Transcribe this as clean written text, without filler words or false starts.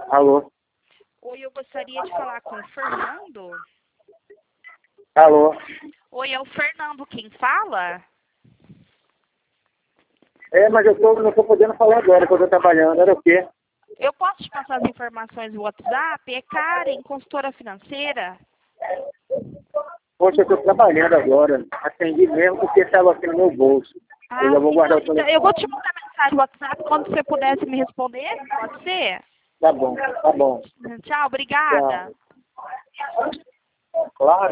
Alô? Oi, eu gostaria de falar com o Fernando. Alô? Oi, é o Fernando quem fala? Mas não estou podendo falar agora, porque eu estou trabalhando. Era o quê? Eu posso te passar as informações do WhatsApp? É Karen, consultora financeira. Poxa, eu estou trabalhando agora. Atendi mesmo porque estava aqui no meu bolso. Ah, Eu já vou guardar o então telefone. eu vou te mandar mensagem no WhatsApp quando você pudesse me responder. Pode ser? Tá bom, tá bom. Tchau, obrigada. Tchau. Claro.